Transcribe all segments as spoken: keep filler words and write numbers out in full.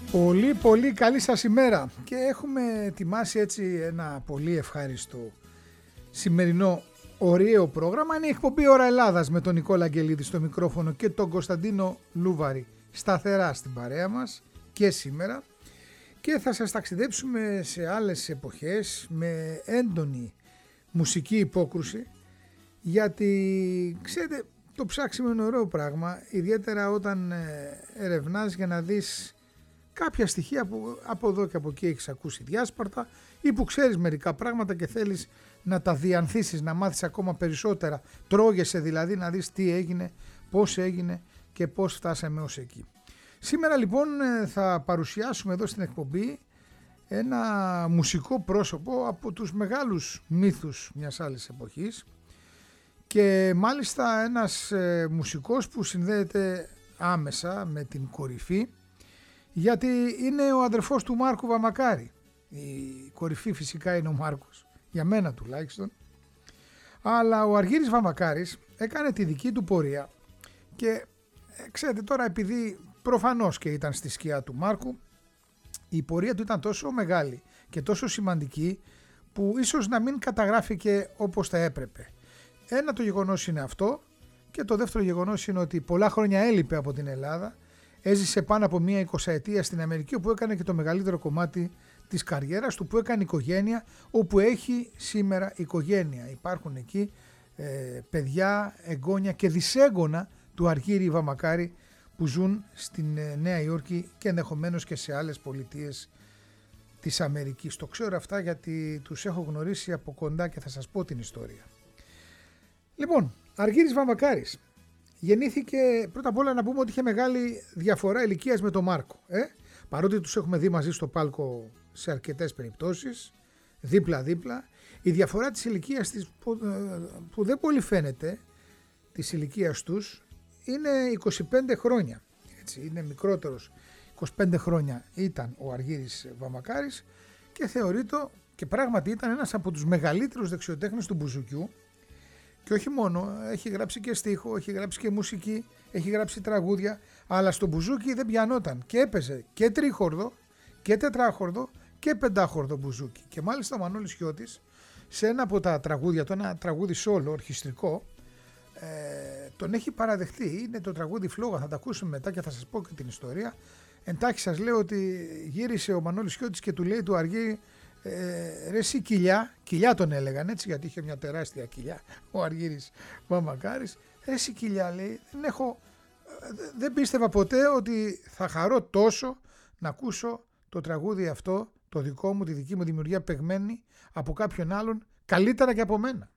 Πολύ πολύ καλή σας ημέρα και έχουμε ετοιμάσει έτσι ένα πολύ ευχάριστο σημερινό ωραίο πρόγραμμα. Είναι η εκπομπή Ώρα Ελλάδας με τον Νικόλα Αγγελίδη στο μικρόφωνο και τον Κωνσταντίνο Λούβαρη σταθερά στην παρέα μας και σήμερα, και θα σας ταξιδέψουμε σε άλλες εποχές με έντονη μουσική υπόκρουση, γιατί ξέρετε το ψάξιμο είναι ωραίο πράγμα, ιδιαίτερα όταν ερευνάς για να δεις κάποια στοιχεία που από εδώ και από εκεί έχεις ακούσει διάσπαρτα ή που ξέρεις μερικά πράγματα και θέλεις να τα διανθίσεις, να μάθεις ακόμα περισσότερα, τρώγεσαι δηλαδή να δεις τι έγινε, πώς έγινε και πώς φτάσαμε ως εκεί. Σήμερα λοιπόν θα παρουσιάσουμε εδώ στην εκπομπή ένα μουσικό πρόσωπο από τους μεγάλους μύθους μιας άλλης εποχής και μάλιστα ένας ε, μουσικός που συνδέεται άμεσα με την κορυφή, γιατί είναι ο αδερφός του Μάρκου Βαμακάρη. Η κορυφή φυσικά είναι ο Μάρκος, για μένα τουλάχιστον, αλλά ο Αργύρης Βαμακάρης έκανε τη δική του πορεία και ε, ξέρετε τώρα, επειδή προφανώς και ήταν στη σκιά του Μάρκου, η πορεία του ήταν τόσο μεγάλη και τόσο σημαντική που ίσως να μην καταγράφηκε όπως θα έπρεπε. Ένα το γεγονός είναι αυτό, και το δεύτερο γεγονός είναι ότι πολλά χρόνια έλειπε από την Ελλάδα, έζησε πάνω από μία εικοσαετία στην Αμερική, όπου έκανε και το μεγαλύτερο κομμάτι της καριέρας του, που έκανε οικογένεια, όπου έχει σήμερα οικογένεια. Υπάρχουν εκεί ε, παιδιά, εγγόνια και δυσέγγωνα του Αργύρη Βαμακάρη που ζουν στην ε, Νέα Υόρκη και ενδεχομένως και σε άλλες πολιτείες της Αμερικής. Το ξέρω αυτά γιατί τους έχω γνωρίσει από κοντά και θα σας πω την ιστορία. Λοιπόν, Αργύρης Βαμακάρης γεννήθηκε, πρώτα απ' όλα να πούμε ότι είχε μεγάλη διαφορά ηλικίας με τον Μάρκο. Ε? Παρότι τους έχουμε δει μαζί στο πάλκο σε αρκετές περιπτώσεις, δίπλα-δίπλα, η διαφορά της ηλικίας της, που, που δεν πολύ φαίνεται, της ηλικίας τους, είναι είκοσι πέντε χρόνια. Έτσι, είναι μικρότερος. είκοσι πέντε χρόνια ήταν ο Αργύρης Βαμακάρης και θεωρείται, και πράγματι ήταν ένας από τους μεγαλύτερους δεξιοτέχνες του μπουζουκιού. Και όχι μόνο, έχει γράψει και στίχο, έχει γράψει και μουσική, έχει γράψει τραγούδια, αλλά στο μπουζούκι δεν πιανόταν και έπαιζε και τρίχορδο και τετράχορδο και πεντάχορδο μπουζούκι. Και μάλιστα ο Μανώλης Χιώτης σε ένα από τα τραγούδια, το ένα τραγούδι σόλο, ορχιστρικό, ε, τον έχει παραδεχτεί. Είναι το τραγούδι Φλόγα, θα τα ακούσουμε μετά και θα σας πω και την ιστορία. Εντάχει σας λέω ότι γύρισε ο Μανώλης Χιώτης και του λέει του Αργύρη, Ε, ρε εσύ κοιλιά, κοιλιά τον έλεγαν έτσι, γιατί είχε μια τεράστια κοιλιά ο Αργύρης Βαμακάρης. Ρε εσύ κοιλιά, λέει, δεν, έχω, δεν πίστευα ποτέ ότι θα χαρώ τόσο να ακούσω το τραγούδι αυτό, το δικό μου, τη δική μου δημιουργία παιγμένη από κάποιον άλλον καλύτερα και από μένα.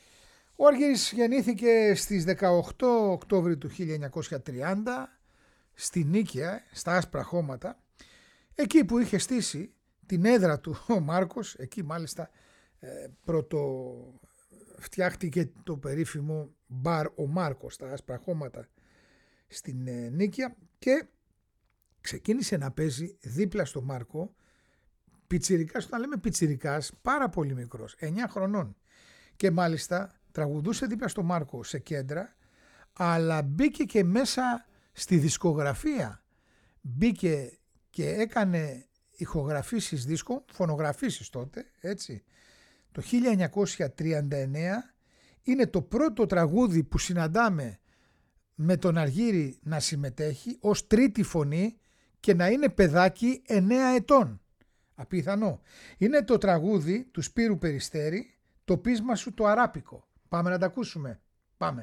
Ο Αργύρης γεννήθηκε στις δεκαοκτώ Οκτώβρη του χίλια εννιακόσια τριάντα στη Νίκαια, στα Άσπρα Χώματα, εκεί που είχε στήσει την έδρα του ο Μάρκος. Εκεί μάλιστα ε, πρώτο φτιάχτηκε το περίφημο μπαρ ο Μάρκος στα Άσπρα Χώματα στην ε, Νίκαια, και ξεκίνησε να παίζει δίπλα στο Μάρκο πιτσιρικάς. Όταν λέμε πιτσιρικάς, πάρα πολύ μικρός, εννιά χρονών, και μάλιστα τραγουδούσε δίπλα στο Μάρκο σε κέντρα, αλλά μπήκε και μέσα στη δισκογραφία, μπήκε και έκανε ηχογραφήσεις δίσκων, φωνογραφήσεις τότε, έτσι. Το χίλια εννιακόσια τριάντα εννέα είναι το πρώτο τραγούδι που συναντάμε με τον Αργύρη να συμμετέχει ως τρίτη φωνή και να είναι παιδάκι εννέα ετών. Απίθανο. Είναι το τραγούδι του Σπύρου Περιστέρη, το πείσμα σου το αράπικο. Πάμε να τα ακούσουμε. Πάμε.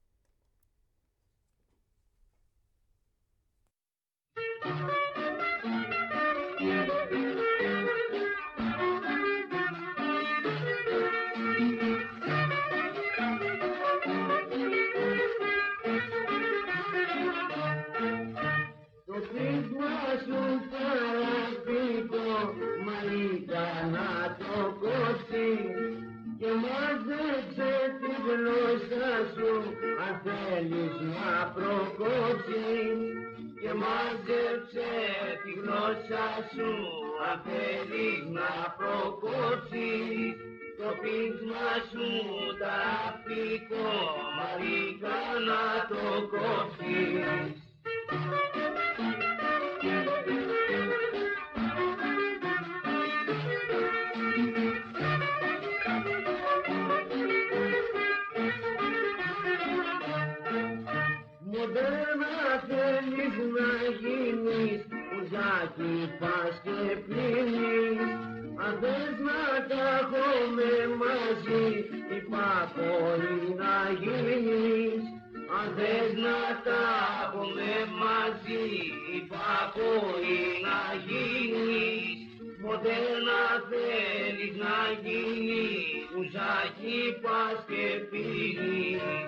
Και μάζεψε τη γλώσσα σου αν θέλεις να προκόψεις. Και μάζεψε τη γλώσσα σου αν θέλεις να προκόψεις. Το πείσμα σου ταπικό μαρίκα να το κόψεις. ουζάκι πας και πίνεις. Αν θες να τα έχουμε μαζί, υπακοή να γίνεις. Αν θες να τα έχουμε μαζί, υπακοή να γίνεις. Ποτέ να θέλεις να γίνεις, ουζάκι πας και πίνεις.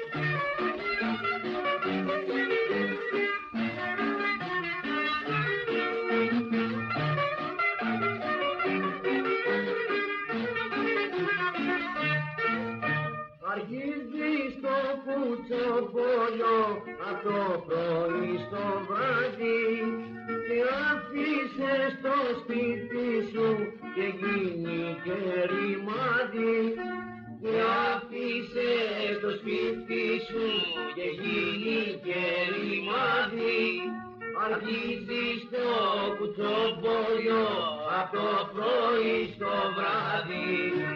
Αρχίζεις το κουτσομπολιό απ' το πρωί στο βράδυ και αφήσες το σπίτι σου και γίνει και ρημάδι. Και αφήσες το σπίτι σου και γίνει και ρημάδι. Αρχίζεις το κουτσομπολιό απ' το πρωί στο βράδυ.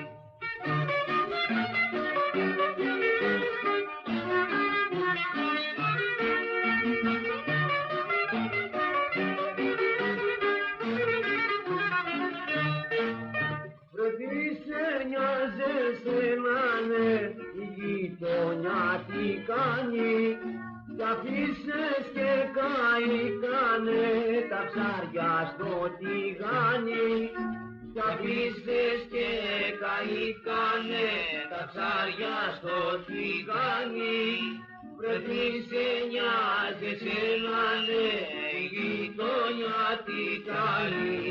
Η γειτονιά τι κάνει, κι αφήσες και καήκανε τα ψάρια στο τηγάνι. Κι αφήσες και καήκανε τα ψάρια στο τηγάνι. Πρέπει σε νοιάζεσαι να ναι, η γειτονιά τι κάνει.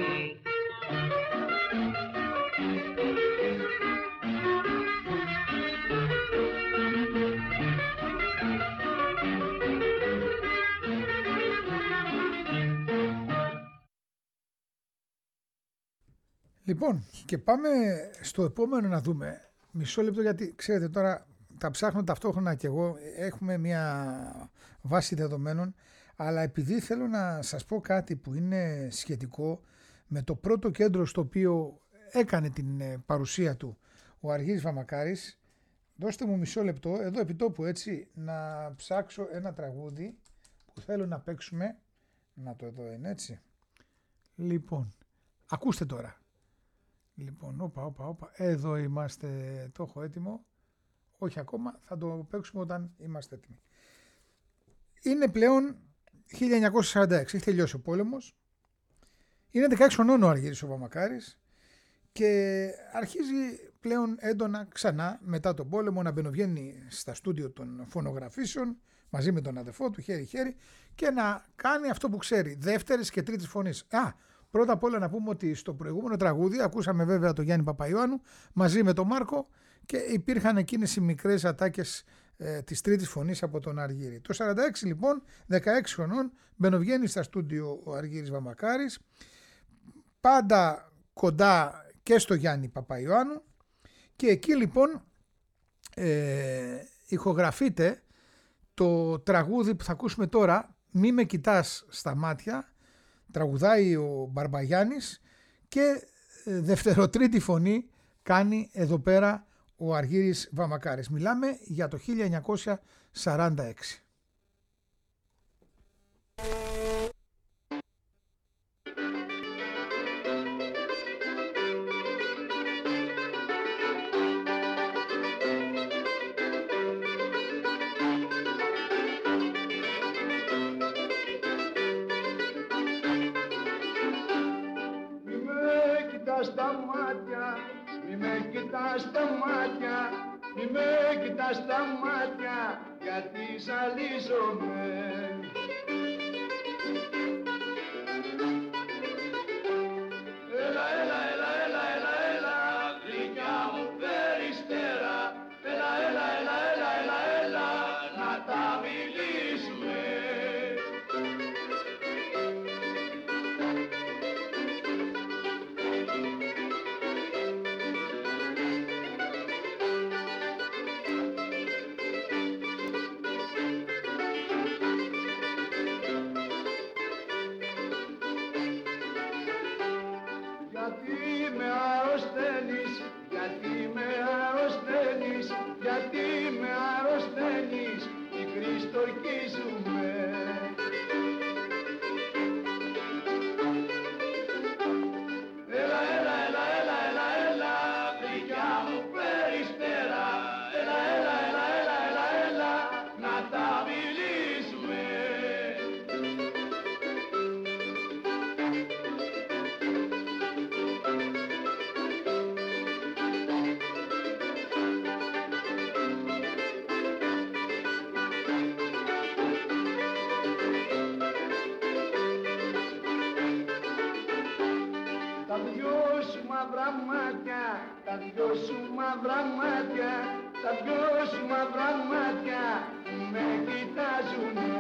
Λοιπόν, και πάμε στο επόμενο να δούμε. Μισό λεπτό, γιατί ξέρετε τώρα τα ψάχνω ταυτόχρονα και εγώ. Έχουμε μια βάση δεδομένων, αλλά επειδή θέλω να σας πω κάτι που είναι σχετικό με το πρώτο κέντρο στο οποίο έκανε την παρουσία του ο Αργύρης Βαμακάρης, δώστε μου μισό λεπτό, εδώ επί τόπου έτσι, να ψάξω ένα τραγούδι που θέλω να παίξουμε. Να το εδώ είναι έτσι. Λοιπόν, ακούστε τώρα. Λοιπόν, όπα, όπα, όπα, εδώ είμαστε, το έχω έτοιμο. Όχι ακόμα, θα το παίξουμε όταν είμαστε έτοιμοι. Είναι πλέον χίλια εννιακόσια σαράντα έξι, έχει τελειώσει ο πόλεμος. Είναι δεκαέξι χρονών ο Αργύρης ο Βαμακάρης και αρχίζει πλέον έντονα ξανά μετά τον πόλεμο να μπαινοβγαίνει στα στούντιο των φωνογραφήσεων μαζί με τον αδερφό του χέρι-χέρι και να κάνει αυτό που ξέρει, δεύτερης και τρίτης φωνής. Α, πρώτα απ' όλα να πούμε ότι στο προηγούμενο τραγούδι ακούσαμε βέβαια τον Γιάννη Παπαϊωάννου μαζί με τον Μάρκο και υπήρχαν εκείνες οι μικρές ατάκες ε, της τρίτης φωνής από τον Αργύρη. Το σαράντα έξι λοιπόν, δεκαέξι χρονών, μπαινοβγαίνει στα στούντιο ο Αργύρης Βαμακάρης, πάντα κοντά και στο Γιάννη Παπαϊωάννου, και εκεί λοιπόν ε, ηχογραφείται το τραγούδι που θα ακούσουμε τώρα, «Μη με κοιτάς στα μάτια», τραγουδάει ο Μπαρμπαγιάννης και δευτεροτρίτη φωνή κάνει εδώ πέρα ο Αργύρης Βαμακάρης. Μιλάμε για το χίλια εννιακόσια σαράντα έξι. Μη με κοιτάς στα μάτια, γιατί ζαλίζομαι. Έλα, έλα, έλα, έλα, έλα, έλα, γλυκιά μου περιστέρα. Έλα, έλα, έλα, έλα, έλα, έλα, να τα μιλήσουμε. τα δυο σου μαύρα μάτια, τα δυο σου μαύρα μάτια με κοιτάζουνε.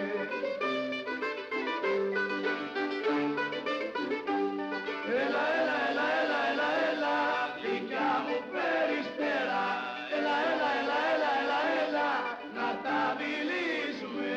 Έλα, έλα, έλα, έλα, έλα, έλα, γλυκιά μου περιστέρα. Έλα, έλα, έλα, έλα, έλα, έλα, να τα μιλήσουμε.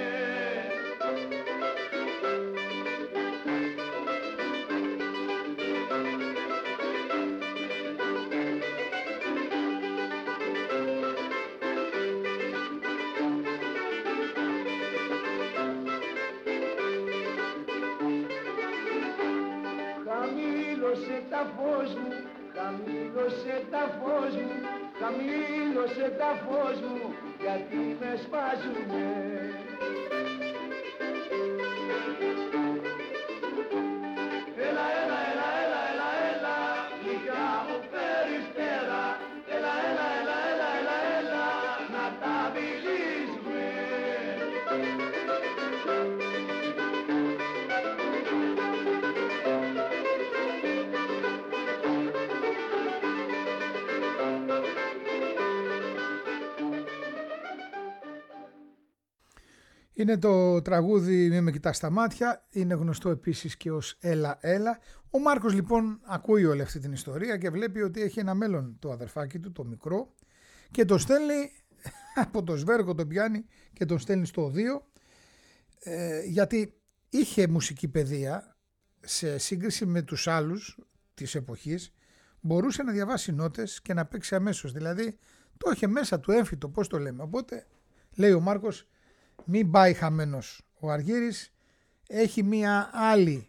Χαμήλωσε τα φως μου, χαμήλωσε τα φως μου, χαμήλωσε τα φως μου, γιατί με σπάζουνε. Έλα, έλα, έλα, έλα, έλα, έλα, γλυκιά μου περιστέρα. Έλα, έλα, έλα, έλα, έλα, έλα, να τα μιλήσουμε. Είναι το τραγούδι «Μη με κοιτάς στα μάτια», είναι γνωστό επίσης και ως «Έλα, έλα». Ο Μάρκος λοιπόν ακούει όλη αυτή την ιστορία και βλέπει ότι έχει ένα μέλλον το αδερφάκι του, το μικρό, και το στέλνει από το σβέρκο, τον πιάνει και τον στέλνει στο οδείο, ε, γιατί είχε μουσική παιδεία σε σύγκριση με τους άλλους της εποχής, μπορούσε να διαβάσει νότες και να παίξει αμέσως, δηλαδή το είχε μέσα του έμφυτο, πώς το λέμε. Οπότε λέει ο Μάρκος, μην πάει χαμένος ο Αργύρης, έχει μία άλλη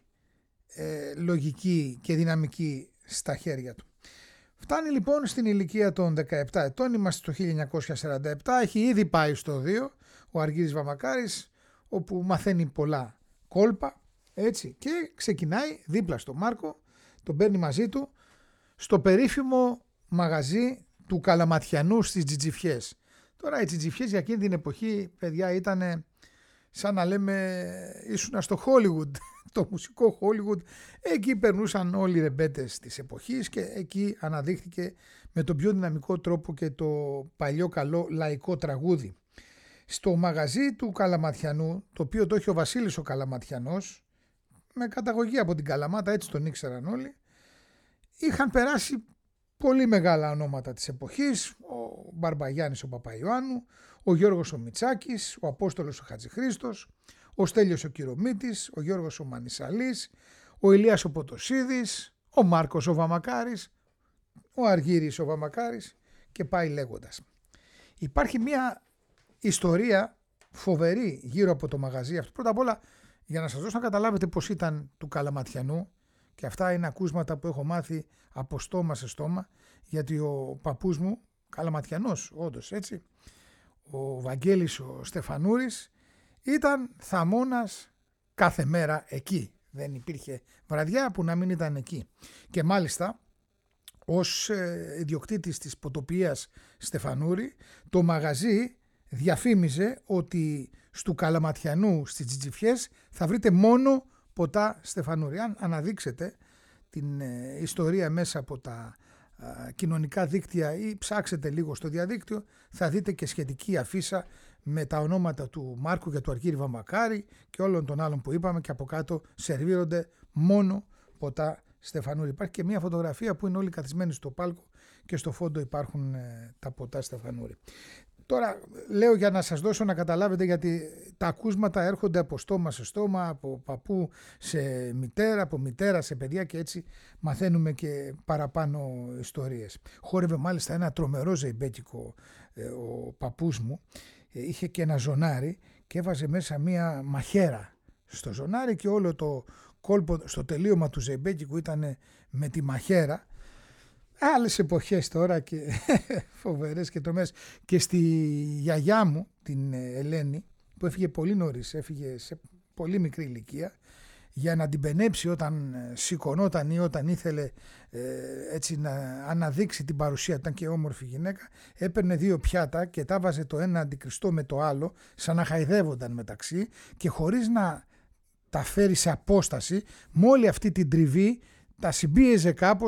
ε, λογική και δυναμική στα χέρια του. Φτάνει λοιπόν στην ηλικία των δεκαεπτά ετών, είμαστε το χίλια εννιακόσια σαράντα επτά, έχει ήδη πάει στο οδείο ο Αργύρης Βαμακάρης, όπου μαθαίνει πολλά κόλπα, έτσι, και ξεκινάει δίπλα στο Μάρκο, τον παίρνει μαζί του στο περίφημο μαγαζί του Καλαματιανού στις Τζιτζιφιές. Τώρα οι Τζιτζιφιές για εκείνη την εποχή, παιδιά, ήταν σαν να λέμε ήσουνα στο Hollywood, το μουσικό Hollywood. Εκεί περνούσαν όλοι οι ρεμπέτες της εποχής και εκεί αναδείχθηκε με τον πιο δυναμικό τρόπο και το παλιό καλό λαϊκό τραγούδι. Στο μαγαζί του Καλαματιανού, το οποίο το είχε ο Βασίλης ο Καλαματιανός, με καταγωγή από την Καλαμάτα, έτσι τον ήξεραν όλοι, είχαν περάσει πολύ μεγάλα ονόματα της εποχής, ο Μπαρμπαγιάννης ο Παπαϊωάννου, ο Γιώργος ο Μητσάκης, ο Απόστολος ο Χατζηχρήστος, ο Στέλιος ο Κυρομίτης, ο Γιώργος ο Μανισαλής, ο Ηλίας ο Ποτοσίδης, ο Μάρκος ο Βαμακάρης, ο Αργύρης ο Βαμακάρης και πάει λέγοντας. Υπάρχει μια ιστορία φοβερή γύρω από το μαγαζί αυτό. Πρώτα απ' όλα, για να σας δώσω να καταλάβετε πώς ήταν του Καλαματιανού, και αυτά είναι ακούσματα που έχω μάθει από στόμα σε στόμα, γιατί ο παππούς μου, Καλαματιανός όντως, έτσι, ο Βαγγέλης ο Στεφανούρης, ήταν θαμώνας κάθε μέρα εκεί. Δεν υπήρχε βραδιά που να μην ήταν εκεί. Και μάλιστα ως ιδιοκτήτης της ποτοποιίας Στεφανούρη, το μαγαζί διαφήμιζε ότι στου Καλαματιανού στις Τζιτζιφιές θα βρείτε μόνο ποτά Στεφανούρη. Αν αναδείξετε την ε, ιστορία μέσα από τα ε, κοινωνικά δίκτυα ή ψάξετε λίγο στο διαδίκτυο, θα δείτε και σχετική αφίσα με τα ονόματα του Μάρκου και του Αργύρη Βαμακάρη και όλων των άλλων που είπαμε, και από κάτω σερβίρονται μόνο ποτά Στεφανούρη. Υπάρχει και μια φωτογραφία που είναι όλοι καθισμένοι στο πάλκο και στο φόντο υπάρχουν ε, τα ποτά Στεφανούρη. Τώρα λέω για να σας δώσω να καταλάβετε, γιατί τα ακούσματα έρχονται από στόμα σε στόμα, από παππού σε μητέρα, από μητέρα σε παιδιά, και έτσι μαθαίνουμε και παραπάνω ιστορίες. Χόρευε μάλιστα ένα τρομερό ζεϊμπέκικο ε, ο παππούς μου, ε, είχε και ένα ζωνάρι και έβαζε μέσα μία μαχαίρα στο ζωνάρι και όλο το κόλπο στο τελείωμα του ζεϊμπέκικου ήταν με τη μαχαίρα. Άλλες εποχές τώρα και φοβερές και τρομές. Και στη γιαγιά μου, την Ελένη, που έφυγε πολύ νωρίς, έφυγε σε πολύ μικρή ηλικία, για να την πενέψει όταν σηκωνόταν ή όταν ήθελε ε, έτσι να αναδείξει την παρουσία, ήταν και όμορφη γυναίκα, έπαιρνε δύο πιάτα και τα βάζε το ένα αντικριστό με το άλλο, σαν να χαϊδεύονταν μεταξύ, και χωρίς να τα φέρει σε απόσταση, με όλη αυτή την τριβή τα συμπίεζε κάπως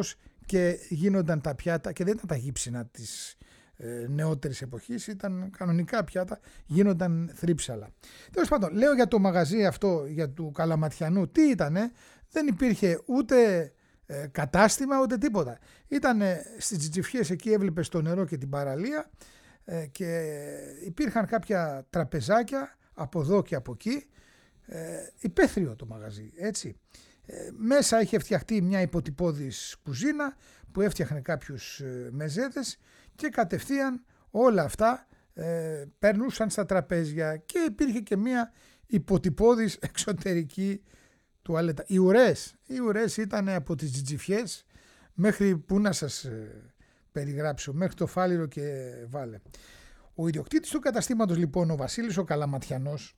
και γίνονταν τα πιάτα, και δεν ήταν τα γύψινα της ε, νεότερης εποχής, ήταν κανονικά πιάτα, γίνονταν θρύψαλα. Τέλος πάντων, λέω για το μαγαζί αυτό, για του Καλαματιανού, τι ήτανε, δεν υπήρχε ούτε ε, κατάστημα ούτε τίποτα. Ήτανε στις Τζιτζιφιές, εκεί έβλεπες το νερό και την παραλία ε, και υπήρχαν κάποια τραπεζάκια από εδώ και από εκεί, ε, υπαίθριο το μαγαζί, έτσι. Ε, μέσα είχε φτιαχτεί μια υποτυπώδης κουζίνα που έφτιαχνε κάποιους ε, μεζέδες και κατευθείαν όλα αυτά ε, περνούσαν στα τραπέζια και υπήρχε και μια υποτυπώδης εξωτερική τουαλέτα. Οι ουρές, οι ουρές ήταν από τις Τζιτζιφιές μέχρι, που να σας ε, περιγράψω, μέχρι το Φάληρο και Βάλε. Ο ιδιοκτήτης του καταστήματος λοιπόν, ο Βασίλης ο Καλαματιανός,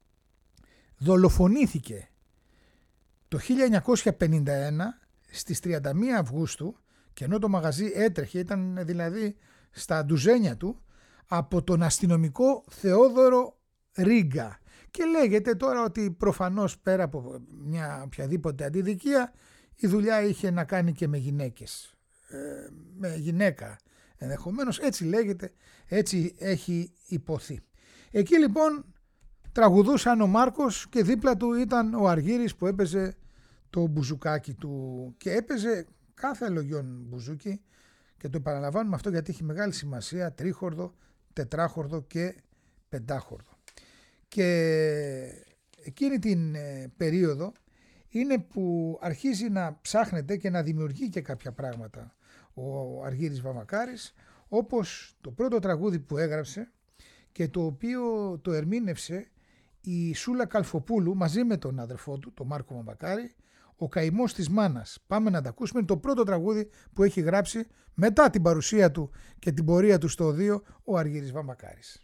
δολοφονήθηκε το χίλια εννιακόσια πενήντα ένα στις τριάντα μία Αυγούστου, και ενώ το μαγαζί έτρεχε, ήταν δηλαδή στα ντουζένια του, από τον αστυνομικό Θεόδωρο Ρίγκα. Και λέγεται τώρα ότι προφανώς πέρα από μια οποιαδήποτε αντιδικία, η δουλειά είχε να κάνει και με γυναίκες, ε, με γυναίκα ενδεχομένως, έτσι λέγεται, έτσι έχει υποθεί. Εκεί λοιπόν τραγουδούσαν ο Μάρκος και δίπλα του ήταν ο Αργύρης που έπαιζε το μπουζουκάκι του και έπαιζε κάθε λογιόν μπουζούκι, και το επαναλαμβάνουμε αυτό γιατί έχει μεγάλη σημασία, τρίχορδο, τετράχορδο και πεντάχορδο. Και εκείνη την περίοδο είναι που αρχίζει να ψάχνεται και να δημιουργεί και κάποια πράγματα ο Αργύρης Βαμακάρης, όπως το πρώτο τραγούδι που έγραψε και το οποίο το ερμήνευσε η Σούλα Καλφοπούλου μαζί με τον αδερφό του, τον Μάρκο Βαμακάρη, ο Καημός της Μάνας. Πάμε να τα ακούσουμε, είναι το πρώτο τραγούδι που έχει γράψει μετά την παρουσία του και την πορεία του στο οδείο ο Αργύρης Βαμακάρης.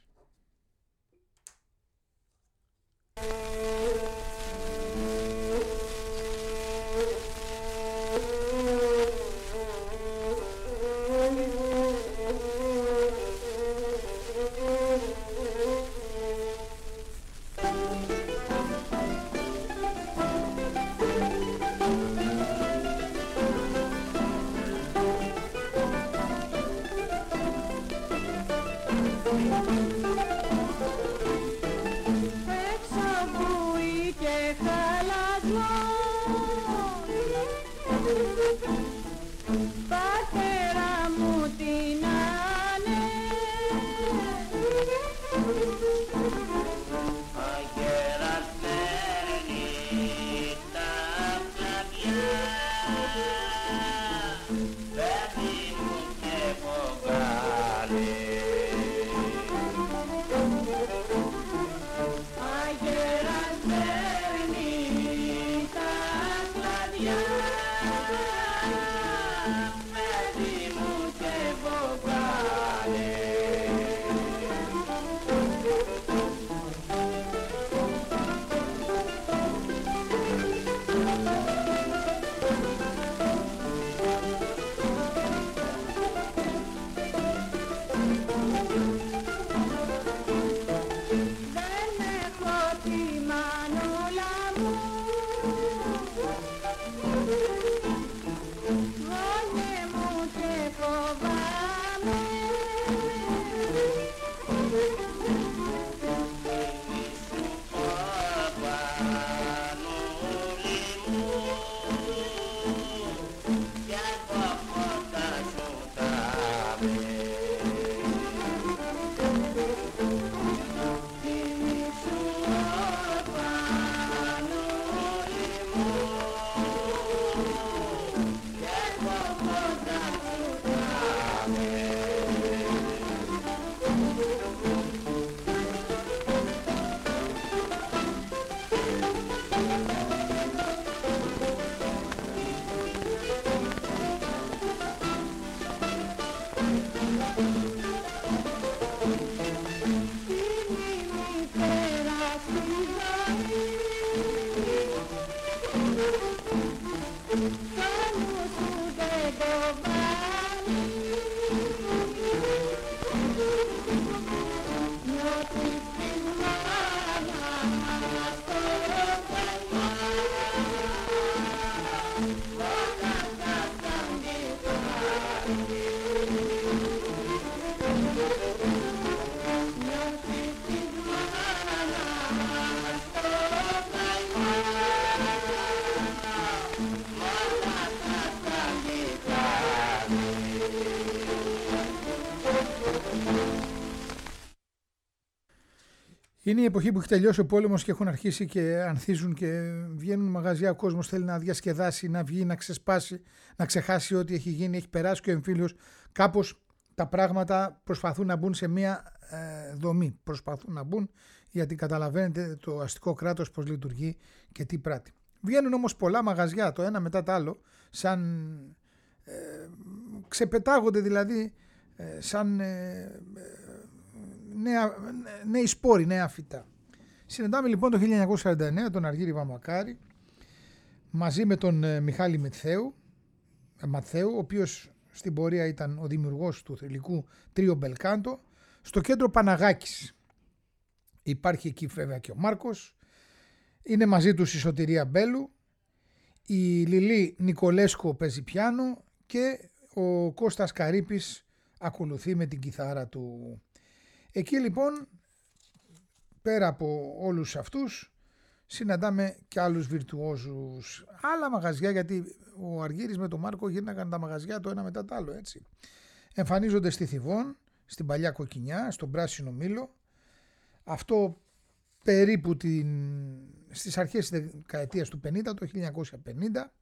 Και είναι η εποχή που έχει τελειώσει ο πόλεμος και έχουν αρχίσει και ανθίζουν και βγαίνουν μαγαζιά. Ο κόσμος θέλει να διασκεδάσει, να βγει, να ξεσπάσει, να ξεχάσει ό,τι έχει γίνει. Έχει περάσει και ο εμφύλιος. Κάπως τα πράγματα προσπαθούν να μπουν σε μία ε, δομή. Προσπαθούν να μπουν, γιατί καταλαβαίνετε το αστικό κράτος πώς λειτουργεί και τι πράττει. Βγαίνουν όμως πολλά μαγαζιά το ένα μετά το άλλο, σαν ε, ξεπετάγονται δηλαδή ε, σαν ε, νέα, νέοι σπόροι, νέα φυτά. Συναντάμε λοιπόν το χίλια εννιακόσια σαράντα εννέα τον Αργύρη Βαμβακάρη μαζί με τον ε, Μιχάλη Μαθαίου, ε, Μαθαίου, ο οποίος στην πορεία ήταν ο δημιουργός του θρυλικού τρίο Μπελκάντο, στο κέντρο Παναγάκης. Υπάρχει εκεί βέβαια και ο Μάρκος, είναι μαζί τους η Σωτηρία Μπέλου, η Λιλή Νικολέσκο παίζει πιάνο και ο Κώστας Καρύπης ακολουθεί με την κιθάρα του. Εκεί λοιπόν, πέρα από όλους αυτούς, συναντάμε και άλλους βιρτουόζους, άλλα μαγαζιά, γιατί ο Αργύρης με τον Μάρκο γύρναγαν τα μαγαζιά το ένα μετά το άλλο, έτσι. Εμφανίζονται στη Θηβών, στην Παλιά Κοκκινιά, στον Πράσινο Μήλο. Αυτό περίπου την, στις αρχές της δεκαετίας του πενήντα, το χίλια εννιακόσια πενήντα,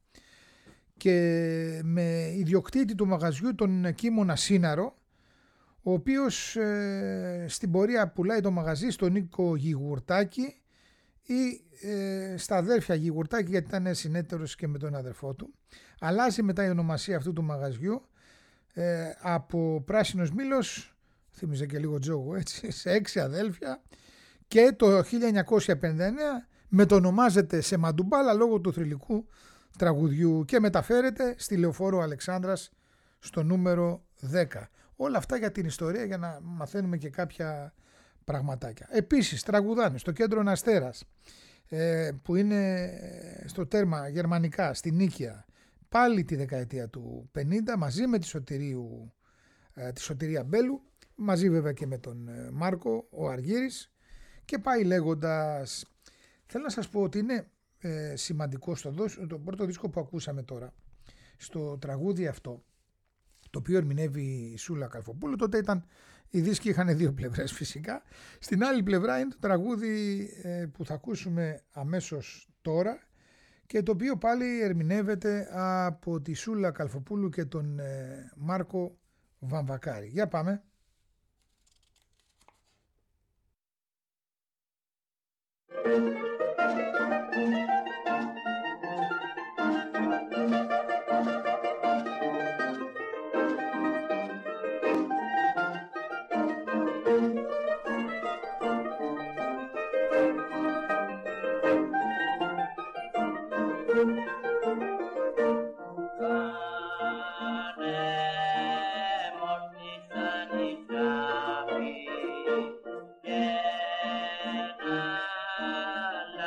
και με ιδιοκτήτη του μαγαζιού τον Κίμωνα Σίναρο, ο οποίος ε, στην πορεία πουλάει το μαγαζί στον Νίκο Γιγουρτάκη ή ε, στα αδέρφια Γιγουρτάκη, γιατί ήταν συνέτερος και με τον αδερφό του. Αλλάζει μετά η ονομασία αυτού του μαγαζιού ε, από Πράσινος Μήλος, θύμιζε και λίγο Τζόγο, έτσι, σε έξι αδέλφια, και το χίλια εννιακόσια πενήντα εννέα μετονομάζεται σε Μαντουμπάλα λόγω του θρυλικού τραγουδιού και μεταφέρεται στη Λεωφόρο Αλεξάνδρας στο νούμερο δέκα. Όλα αυτά για την ιστορία, για να μαθαίνουμε και κάποια πραγματάκια. Επίσης τραγουδάνε στο κέντρο Αστέρας, ε, που είναι στο τέρμα γερμανικά, στη Νίκαια, πάλι τη δεκαετία του πενήντα, μαζί με τη, Σωτηρίου, ε, τη Σωτηρία Μπέλου, μαζί βέβαια και με τον ε, Μάρκο, ο Αργύρης, και πάει λέγοντας. Θέλω να σας πω ότι είναι ε, σημαντικό στο το πρώτο δίσκο που ακούσαμε τώρα, στο τραγούδι αυτό, το οποίο ερμηνεύει η Σούλα Καλφοπούλου. Τότε ήταν, οι δίσκοι είχαν δύο πλευρές φυσικά. Στην άλλη πλευρά είναι το τραγούδι ε, που θα ακούσουμε αμέσως τώρα και το οποίο πάλι ερμηνεύεται από τη Σούλα Καλφοπούλου και τον ε, Μάρκο Βαμβακάρη. Για πάμε. Yeah.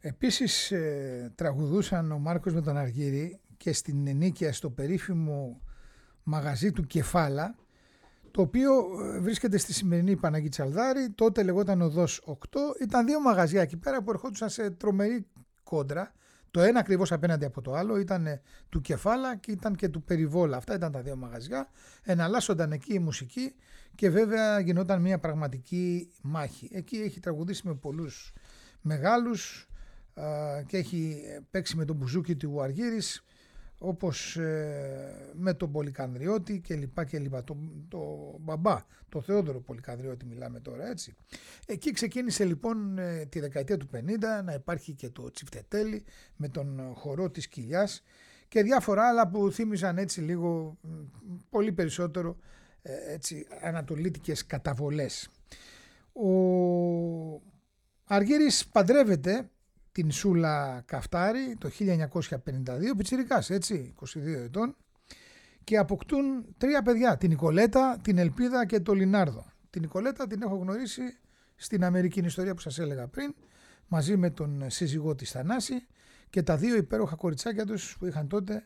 Επίσης ε, τραγουδούσαν ο Μάρκος με τον Αργύρη και στην ενοίκια στο περίφημο μαγαζί του Κεφάλα, το οποίο βρίσκεται στη σημερινή Παναγή Τσαλδάρη, τότε λεγόταν Οδός οκτώ. Ήταν δύο μαγαζιά εκεί πέρα που ερχόντουσαν σε τρομερή κόντρα. Το ένα ακριβώς απέναντι από το άλλο ήταν του Κεφάλα και ήταν και του Περιβόλα. Αυτά ήταν τα δύο μαγαζιά. Εναλλάσσονταν εκεί η μουσική και βέβαια γινόταν μια πραγματική μάχη. Εκεί έχει τραγουδήσει με πολλούς μεγάλους και έχει παίξει με τον μπουζούκι του Αργύρης, όπως ε, με τον Πολυκανδριώτη και λοιπά και λοιπά. Το, το μπαμπά, το Θεόδωρο Πολυκανδριώτη μιλάμε τώρα, έτσι. Εκεί ξεκίνησε λοιπόν ε, τη δεκαετία του πενήντα να υπάρχει και το Τσιφτετέλι με τον χορό της Κοιλιάς και διάφορα άλλα που θύμιζαν έτσι λίγο πολύ περισσότερο ε, έτσι, ανατολίτικες καταβολές. Ο Αργύρης παντρεύεται την Σούλα Καφτάρη το χίλια εννιακόσια πενήντα δύο, πιτσιρικάς έτσι, είκοσι δύο ετών, και αποκτούν τρία παιδιά, την Νικολέτα, την Ελπίδα και τον Λινάρδο. Την Νικολέτα την έχω γνωρίσει στην Αμερική, είναι ιστορία που σας έλεγα πριν, μαζί με τον σύζυγό της Θανάση και τα δύο υπέροχα κοριτσάκια τους που είχαν τότε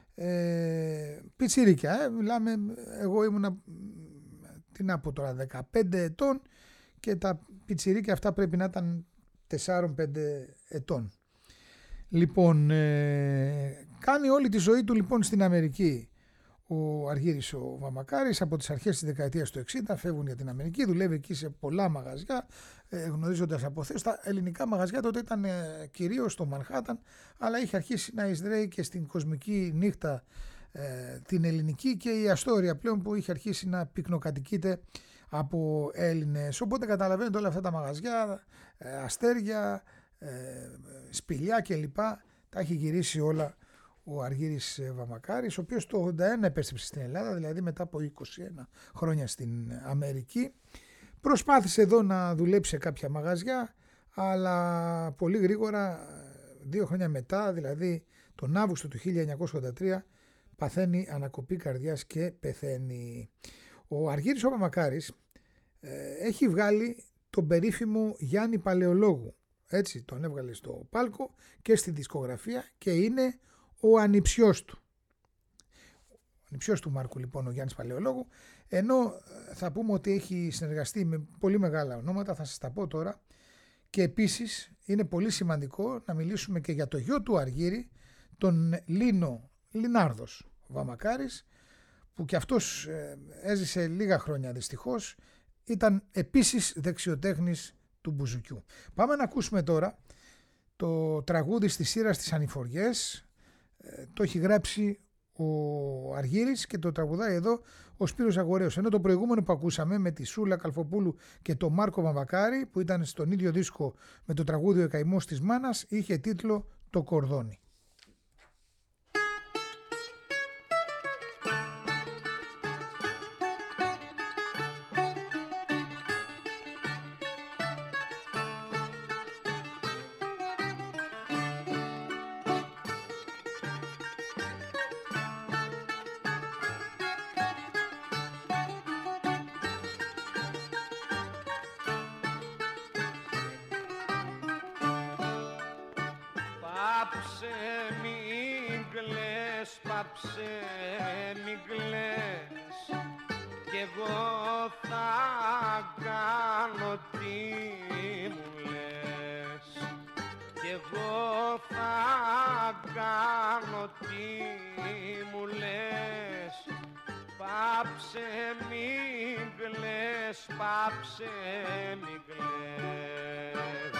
ε, πιτσιρίκια. Ε, μιλάμε, εγώ ήμουνα τι να πω τώρα, δεκαπέντε ετών και τα πιτσιρίκια αυτά πρέπει να ήταν τέσσερα πέντε ετών. Λοιπόν, ε, κάνει όλη τη ζωή του λοιπόν στην Αμερική ο Αργύρης ο Βαμακάρης. Από τις αρχές της δεκαετίας του εξήντα φεύγουν για την Αμερική, δουλεύει εκεί σε πολλά μαγαζιά, ε, γνωρίζοντας από θέσεις. Τα ελληνικά μαγαζιά τότε ήταν ε, κυρίως στο Μανχάταν, αλλά είχε αρχίσει να εισδρέει και στην κοσμική νύχτα ε, την ελληνική και η Αστόρια πλέον, που είχε αρχίσει να πυκνοκατοικείται από Έλληνες. Οπότε καταλαβαίνετε όλα αυτά τα μαγαζιά, ε, αστέρια, ε, σπηλιά κλπ. Τα έχει γυρίσει όλα ο Αργύρης Βαμακάρης, ο οποίος το ογδόντα ένα επέστρεψε στην Ελλάδα, δηλαδή μετά από είκοσι ένα χρόνια στην Αμερική. Προσπάθησε εδώ να δουλέψει σε κάποια μαγαζιά, αλλά πολύ γρήγορα, δύο χρόνια μετά, δηλαδή τον Αύγουστο του χίλια εννιακόσια ογδόντα τρία, παθαίνει ανακοπή καρδιάς και πεθαίνει. Ο Αργύρης ο Βαμακάρης ε, έχει βγάλει τον περίφημο Γιάννη Παλαιολόγου. Έτσι τον έβγαλε στο πάλκο και στη δισκογραφία και είναι ο ανιψιός του. Ο ανιψιός του Μάρκου λοιπόν ο Γιάννης Παλαιολόγου, ενώ θα πούμε ότι έχει συνεργαστεί με πολύ μεγάλα ονόματα, θα σας τα πω τώρα, και επίσης είναι πολύ σημαντικό να μιλήσουμε και για το γιο του Αργύρη, τον Λίνο Λινάρδος Βαμακάρης, που και αυτός έζησε λίγα χρόνια δυστυχώς, ήταν επίσης δεξιοτέχνης του μπουζουκιού. Πάμε να ακούσουμε τώρα το τραγούδι στη σειρά της Ανηφοριές. Το έχει γράψει ο Αργύρης και το τραγουδάει εδώ ο Σπύρος Αγοραίος. Ενώ το προηγούμενο που ακούσαμε με τη Σούλα Καλφοπούλου και το Μάρκο Βαμακάρη, που ήταν στον ίδιο δίσκο με το τραγούδι «Ο Καημός της Μάνας», είχε τίτλο «Το Κορδόνι». Πάψε μη κλαις κι εγώ θα κάνω τι μου λες, κι εγώ θα κάνω τι μου λες. Πάψε μη κλαις, πάψε μη κλαις.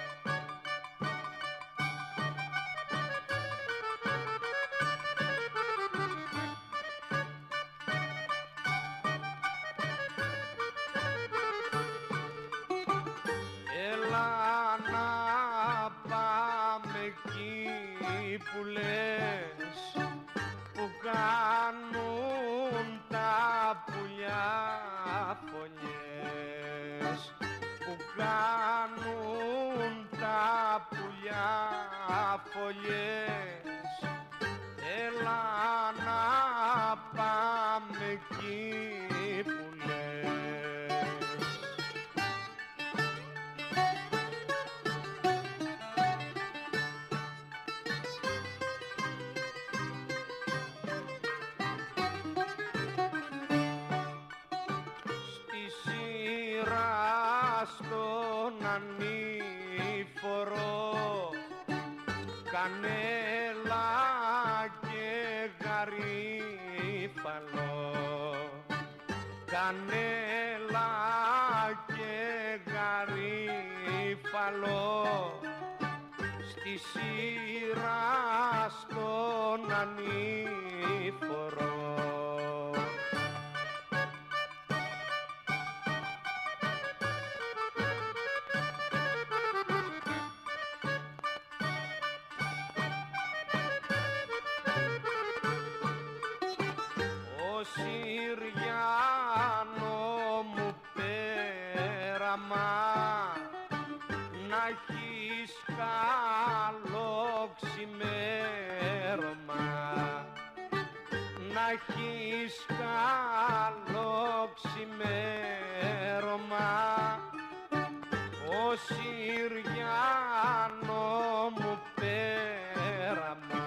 Που λες, που κάνουν τα πουλιά φωνιές, που κάνουν τα πουλιά φωλιές. Έλα να πάμε εκεί που λες. κανέλα και γαρίφαλο, κανέλα και γαρίφαλο, στη σειρά στον ανήφορο. Ο Συριανό μου πέραμα, να έχεις καλό ξημέρωμα, να έχεις καλό ξημέρωμα, ο Συριανό μου πέραμα.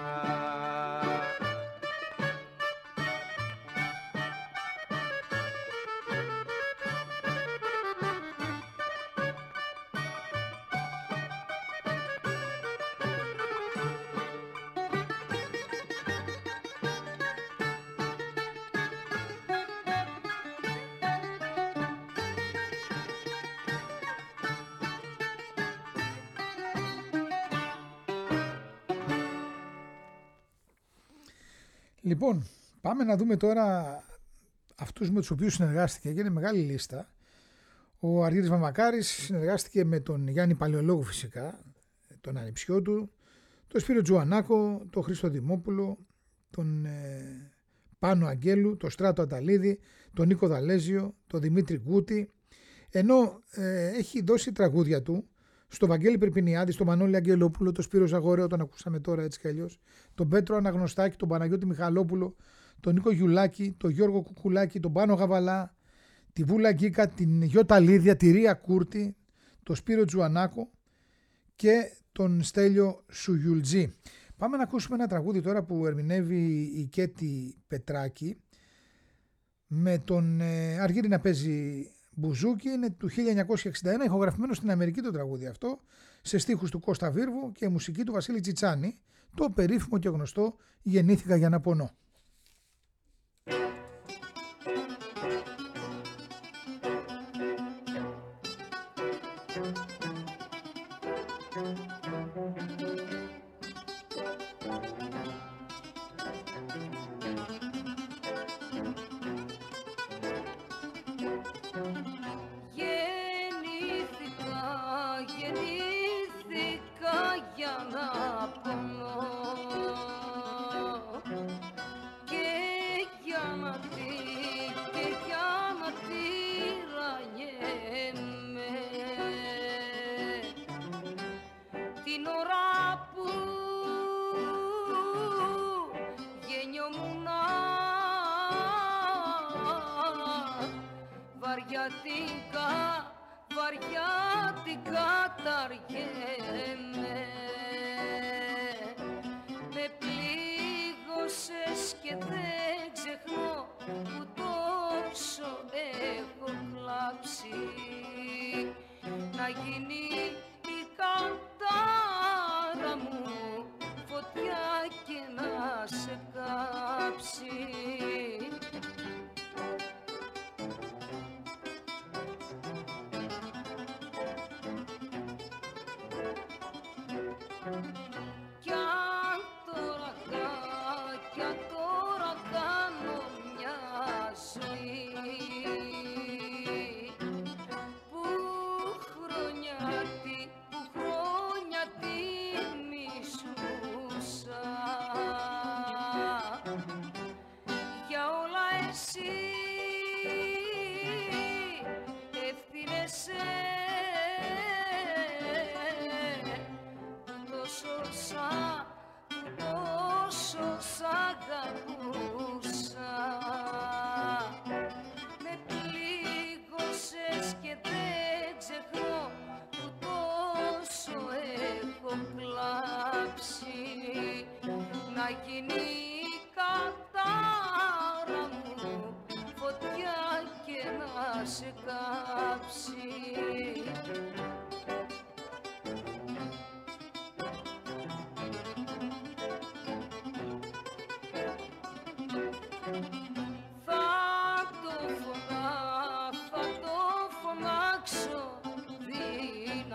Λοιπόν, πάμε να δούμε τώρα αυτούς με τους οποίους συνεργάστηκε και είναι μεγάλη λίστα. Ο Αργύρης Βαμβακάρης συνεργάστηκε με τον Γιάννη Παλαιολόγου φυσικά, τον ανιψιό του, τον Σπύρο Τζουανάκο, τον Χρήστο Δημόπουλο, τον ε, Πάνο Αγγέλου, τον Στράτο Αταλίδη, τον Νίκο Δαλέζιο, τον Δημήτρη Κούτη, ενώ ε, έχει δώσει τραγούδια του στον Βαγγέλη Περπινιάδη, στον Μανώλη Αγγελόπουλο, τον Σπύρο Ζαγορέο, τον ακούσαμε τώρα έτσι κι αλλιώς, τον Πέτρο Αναγνωστάκη, τον Παναγιώτη Μιχαλόπουλο, τον Νίκο Γιουλάκη, τον Γιώργο Κουκουλάκη, τον Πάνο Γαβαλά, τη Βούλα Γκίκα, την Γιώτα Λίδια, τη Ρία Κούρτη, τον Σπύρο Τζουανάκο και τον Στέλιο Σουγιουλτζή. Πάμε να ακούσουμε ένα τραγούδι τώρα που ερμηνεύει η Κέτη Πετράκη με τον ε, Αργύρη να παίζει μπουζούκι. Είναι του χίλια εννιακόσια εξήντα ένα, ηχογραφημένο στην Αμερική το τραγούδι αυτό, σε στίχους του Κώστα Βίρβου και μουσική του Βασίλη Τσιτσάνη, το περίφημο και γνωστό «Γεννήθηκα για να πονώ».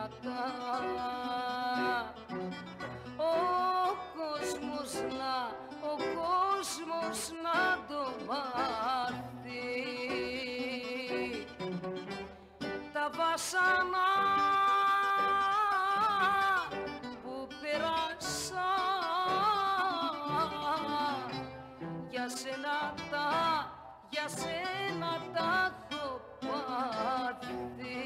δυνατά. Ο κόσμος να, ο κόσμος να το μάθει. Τα βασανά που περάσα για σένα τα, για σένα τα έχω πάθει.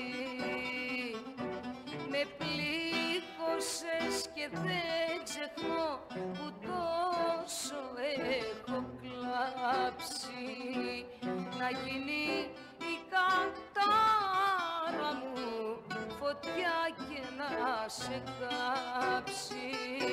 Με πλήγωσες και δεν ξεχνώ που τόσο έχω κλάψει. Να γίνει η κατάρα μου φωτιά και να σε κάψει.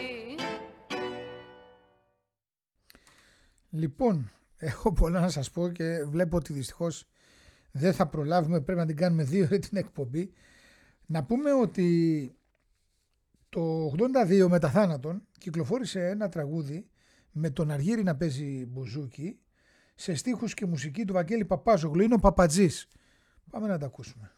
Λοιπόν, έχω πολλά να σας πω και βλέπω ότι δυστυχώς δεν θα προλάβουμε, πρέπει να την κάνουμε δύο ώρες την εκπομπή. Να πούμε ότι το ογδόντα δύο μετά θάνατον κυκλοφόρησε ένα τραγούδι με τον Αργύρη να παίζει μπουζούκι σε στίχους και μουσική του Βαγγέλη Παπάζογλου. Είναι ο Παπατζής. Πάμε να τα ακούσουμε.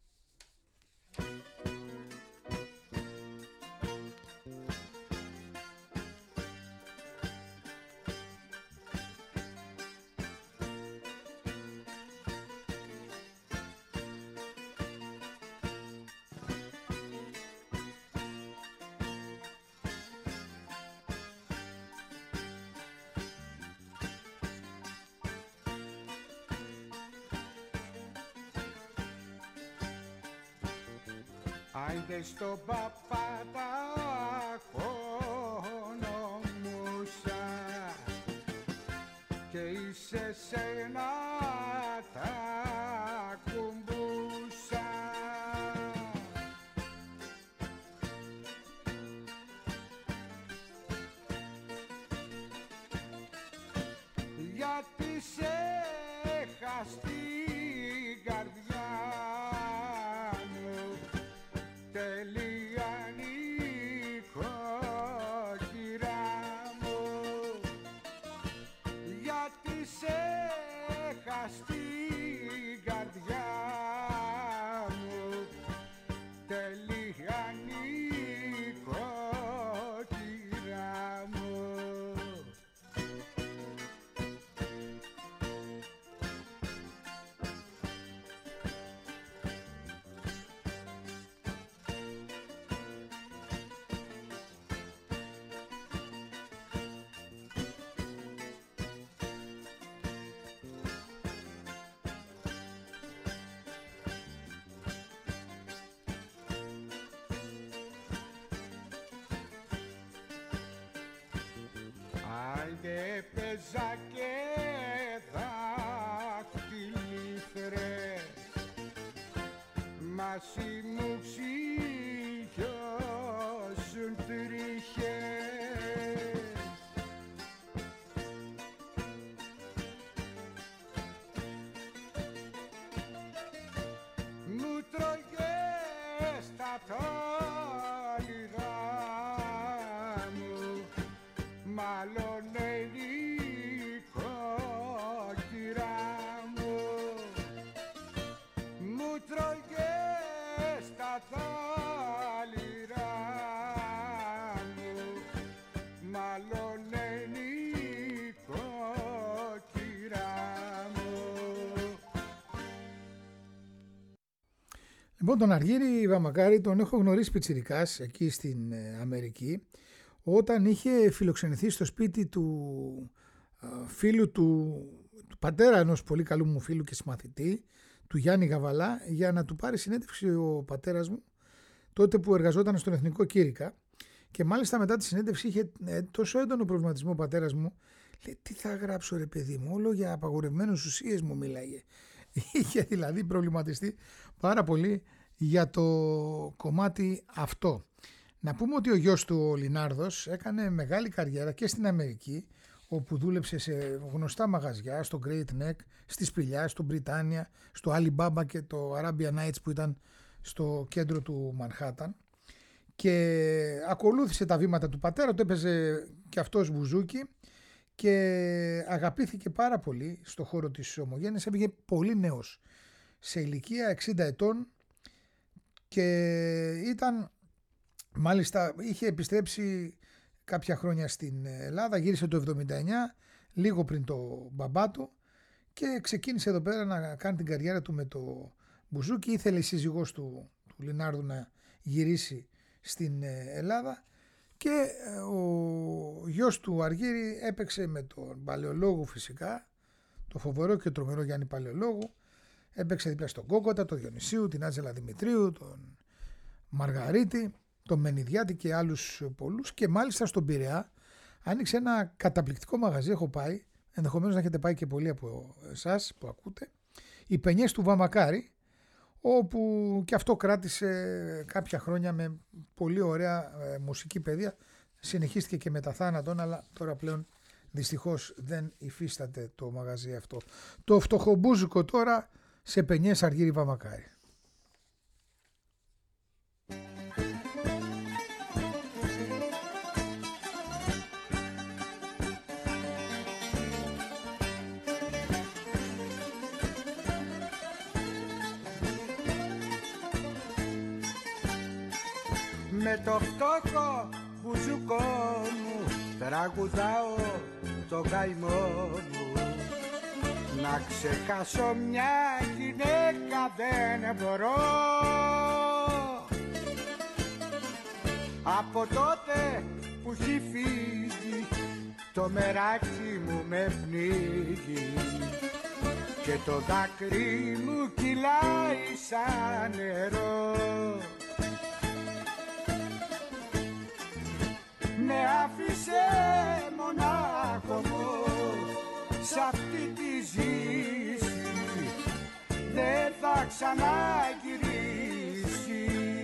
Άιντε στο παπατάκο νομούσα και είσαι σένα τα κουμπούσα. Γιατί σε έχα στην καρδιά μου τελειανικό κυρά μου. Γιατί σε έχα στην καρδιά μου τελειανικό κυρά μου. Άιντε παίζα και δάχτυλιφρές μαζί μου ψυχιώσουν τρίχες. Μου τρώγες τα τόλιγα μου, μάλλον ελληνικό κυρά μου. Μου τρώγες τα τόλιγα μου, μάλλον ελληνικό κυρά μου. Λοιπόν, τον Αργύρη Βαμακάρη τον έχω γνωρίσει πιτσιρικάς εκεί στην Αμερική, όταν είχε φιλοξενηθεί στο σπίτι του φίλου του, του πατέρα ενός πολύ καλού μου φίλου και συμμαθητή, του Γιάννη Γαβαλά, για να του πάρει συνέντευξη ο πατέρας μου τότε που εργαζόταν στον Εθνικό Κήρυκα. Και μάλιστα μετά τη συνέντευξη είχε τόσο έντονο προβληματισμό ο πατέρας μου. Λέει, τι θα γράψω ρε παιδί μου, όλο για απαγορευμένες ουσίες μου μίλαγε. Είχε δηλαδή προβληματιστεί πάρα πολύ για το κομμάτι αυτό. Να πούμε ότι ο γιος του ο Λινάρδος έκανε μεγάλη καριέρα και στην Αμερική, όπου δούλεψε σε γνωστά μαγαζιά, στο Great Neck, στη Σπηλιά, στο Μπριτάνια, στο Alibaba και το Arabian Nights που ήταν στο κέντρο του Μανχάταν, και ακολούθησε τα βήματα του πατέρα, το έπαιζε και αυτός μπουζούκι και αγαπήθηκε πάρα πολύ στο χώρο της ομογένειας. Έπαιγε πολύ νέος, σε ηλικία εξήντα ετών, και ήταν, μάλιστα είχε επιστρέψει κάποια χρόνια στην Ελλάδα, γύρισε το εβδομήντα εννιά, λίγο πριν το μπαμπά του, και ξεκίνησε εδώ πέρα να κάνει την καριέρα του με το μπουζούκι. Ήθελε η σύζυγός του, του Λινάρδου, να γυρίσει στην Ελλάδα και ο γιος του Αργύρη έπαιξε με τον Παλαιολόγο, φυσικά, το φοβερό και τρομερό Γιάννη Παλαιολόγου. Έπαιξε δίπλα στον Κόκοτα, τον Διονυσίου, την Άτζελα Δημητρίου, τον Μαργαρίτη, τον Μενιδιάτη και άλλους πολλούς, και μάλιστα στον Πειραιά άνοιξε ένα καταπληκτικό μαγαζί. Έχω πάει, ενδεχομένως να έχετε πάει και πολλοί από εσάς που ακούτε, οι Πενιές του Βαμακάρη, όπου και αυτό κράτησε κάποια χρόνια με πολύ ωραία ε, μουσική παιδεία. Συνεχίστηκε και μετά θάνατον, αλλά τώρα πλέον δυστυχώς δεν υφίσταται το μαγαζί αυτό. Το φτωχομπούζικο τώρα σε Πενιές Αργύρη Βαμακάρη. Με το φτώχο μπουζούκο μου τραγουδάω το καημό μου. Να ξεχάσω μια γυναίκα δεν μπορώ. Από τότε που έχει φύγει το μεράκι μου με πνίγει και το δάκρυ μου κυλάει σαν νερό. Με άφησε μονάχο μου σ' αυτή τη ζήση, δεν θα ξαναγυρίσει.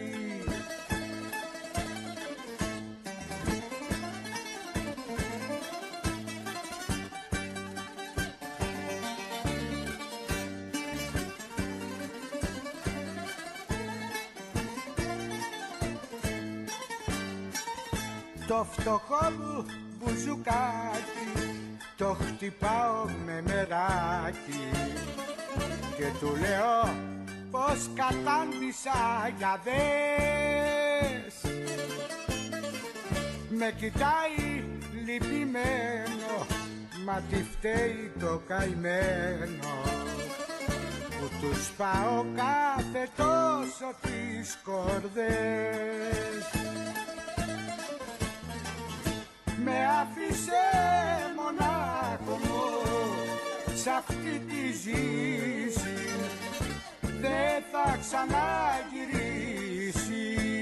Το φτωχό μου μπουζουκάκι το χτυπάω με μεράκι και του λέω πως κατάντησα για δες. Με κοιτάει λυπημένο, μα τι φταίει το καημένο που του σπάω κάθε τόσο τις κορδές. Με άφησε μονάχο μου σ' αυτή τη ζήση, δεν θα ξαναγυρίσει.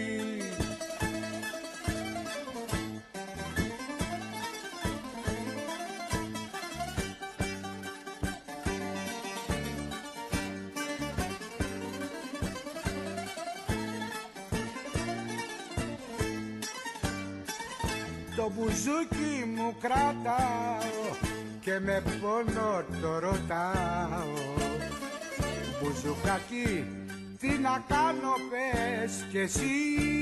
Το μπουζούκι μου κρατάω και με πόνο το ρωτάω. Μπουζουκάκι, τι να κάνω πες κι εσύ.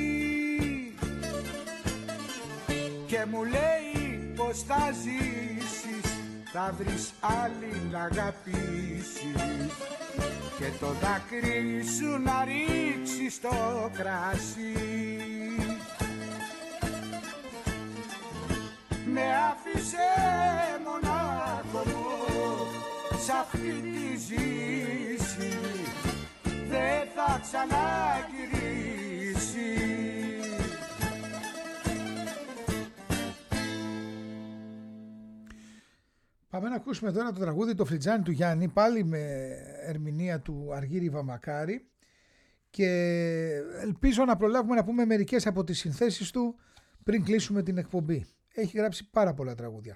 Και μου λέει πως θα ζήσεις, θα βρεις άλλη να αγαπήσεις και το δάκρυ σου να ρίξεις στο κρασί. Με άφησε μονάχο μου σ' αυτή τη ζήση, δεν θα ξαναγυρίσει. Πάμε να ακούσουμε τώρα το τραγούδι «Το Φλιτζάνι» του Γιάννη, πάλι με ερμηνεία του Αργύρη Βαμακάρη, και ελπίζω να προλάβουμε να πούμε μερικές από τις συνθέσεις του πριν κλείσουμε την εκπομπή. Έχει γράψει πάρα πολλά τραγούδια.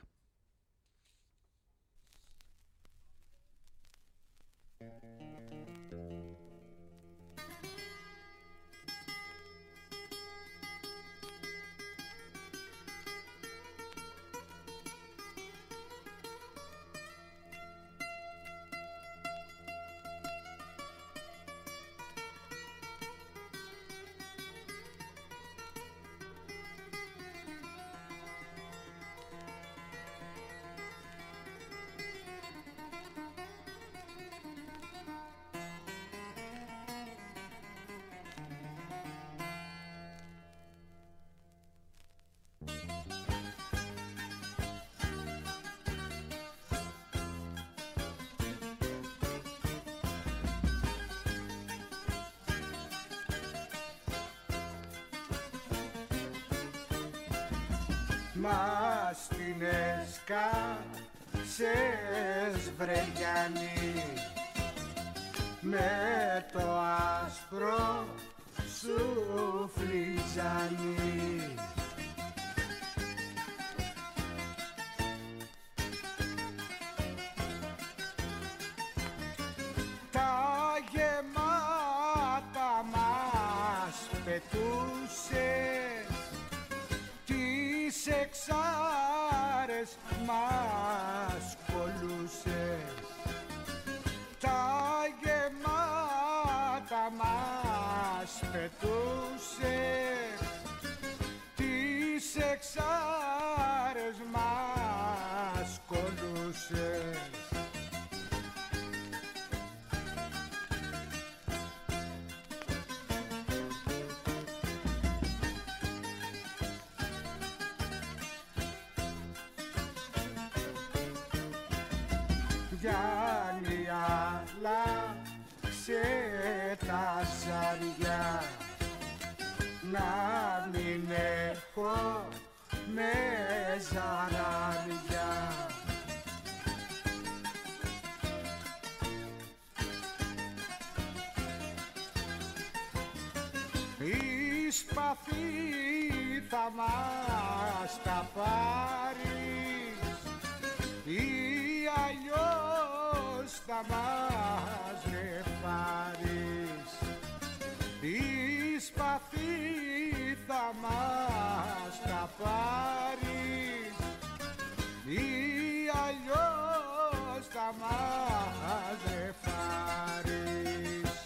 μας την έσκασες βρε Γιάννη, με το άσπρο σου φλιτζάνι. Τα γεμάτα μας πετούσες, τις εξάρες μας κολούσες. Τα γεμάτα μας πετούσες, τις εξάρες μας κολούσες. Γιάννη άλλαξε τα ζάρια, να μην έχω με ζαράρια. Η σπαθή θα μας τα πάρεις, ή αλλιώς θα μας ρεφάρεις. Η σπαθή θα μας τα πάρεις, ή αλλιώς θα μας ρεφάρεις.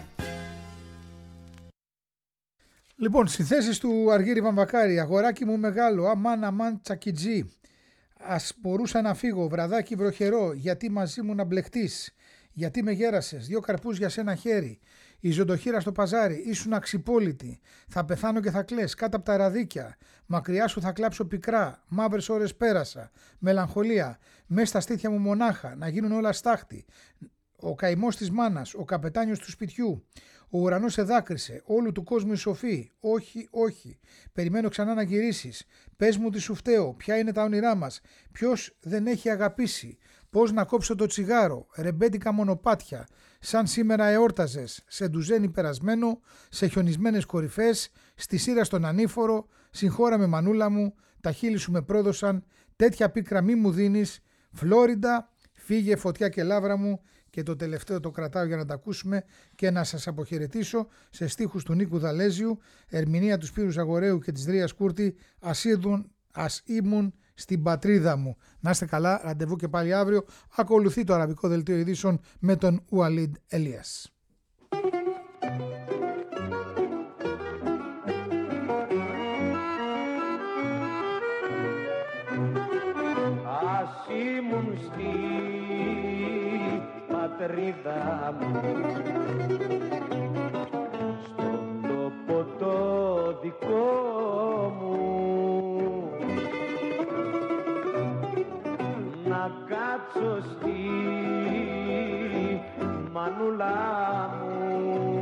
Λοιπόν, συνθέσεις του Αργύρη Βαμβακάρη. Αγοράκι μου μεγάλο, αμάν αμάν τσακιτζή. Ας μπορούσα να φύγω, βραδάκι βροχερό, γιατί μαζί μου να μπλεχτείς. Γιατί με γέρασες, δυο καρπούς για σένα χέρι. Η ζωντοχύρα στο παζάρι, ήσουν αξιπόλητη. Θα πεθάνω και θα κλαις κάτω από τα ραδίκια. Μακριά σου θα κλάψω πικρά, μαύρες ώρες πέρασα. Μελαγχολία, μες στα στήθια μου μονάχα, να γίνουν όλα στάχτη. Ο καημός της μάνας, ο καπετάνιος του σπιτιού. Ο ουρανός σε δάκρυσε, όλου του κόσμου η σοφή. Όχι, όχι. Περιμένω ξανά να γυρίσεις. Πες μου τι σου φταίω, ποια είναι τα όνειρά μας. Ποιος δεν έχει αγαπήσει. Πώς να κόψω το τσιγάρο, ρεμπέτικα μονοπάτια. Σαν σήμερα εόρταζες, σε ντουζένι περασμένο, σε χιονισμένες κορυφές, στη σύρα στον ανήφορο. Συγχώρα με μανούλα μου, τα χείλη σου με πρόδωσαν. Τέτοια πίκρα μη μου δίνεις. Φλόριντα, φύγε φωτιά και λάβρα μου. Και το τελευταίο το κρατάω για να τα ακούσουμε και να σας αποχαιρετήσω σε στίχους του Νίκου Δαλέζιου, ερμηνεία του Σπύρου Ζαγοραίου και της Δρίας Κούρτη, ας, είδουν, ας ήμουν στην πατρίδα μου. Να είστε καλά, ραντεβού και πάλι αύριο. Ακολουθεί το αραβικό δελτίο ειδήσεων με τον Ουαλίντ Ελίας. Ας ήμουν στην πατρίδα μου, στον τόπο το δικό μου, να κάτσω στη μανούλα μου,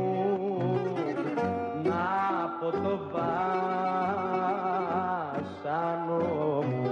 να πω το βάσανο μου.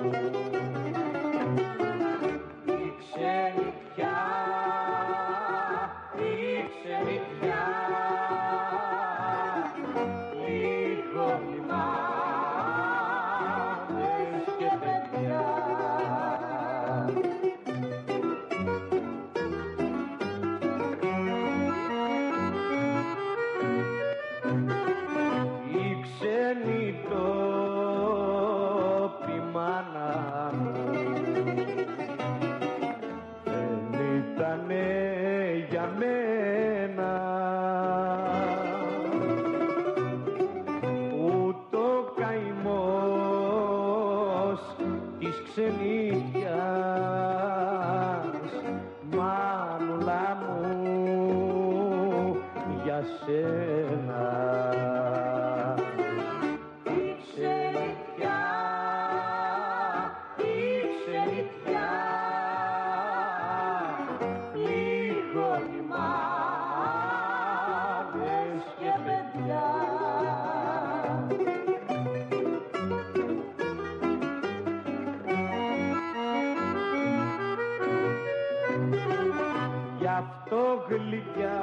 γλυκιά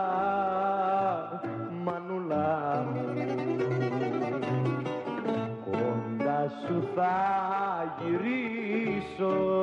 μανούλα μου, κοντά σου θα γυρίσω